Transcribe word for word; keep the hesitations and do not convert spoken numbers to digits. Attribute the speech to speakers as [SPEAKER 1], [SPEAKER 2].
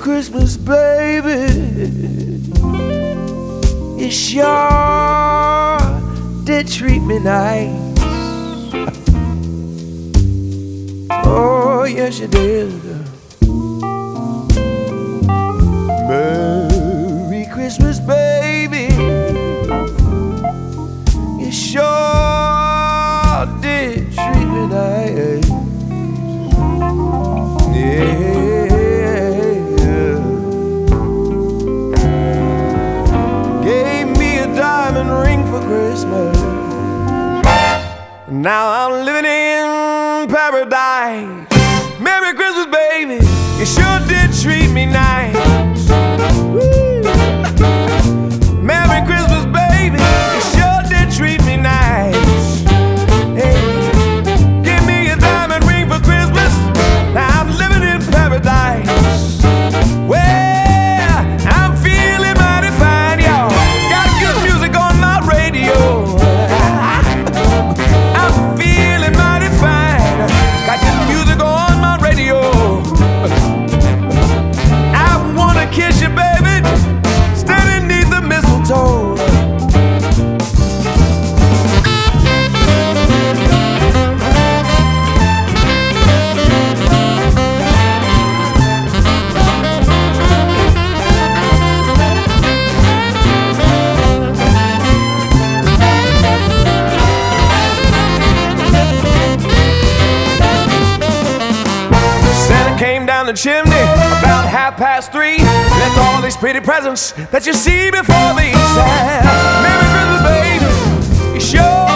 [SPEAKER 1] Christmas, baby. You sure did treat me nice. Oh, yes, you did. Merry Christmas, baby. You sure did treat me nice. Yeah. Ring for Christmas. Now I'm living in paradise. Merry Christmas, baby. You sure did treat me nice. Woo. Merry Christmas, baby. You sure did treat me nice. Hey, give me a diamond ring for Christmas. Now I'm living in paradise. Well, kiss you, baby, standing neath the mistletoe. Santa came down the chimney about half past three. Left all these pretty presents that you see before the sad. Merry Christmas, baby. You sure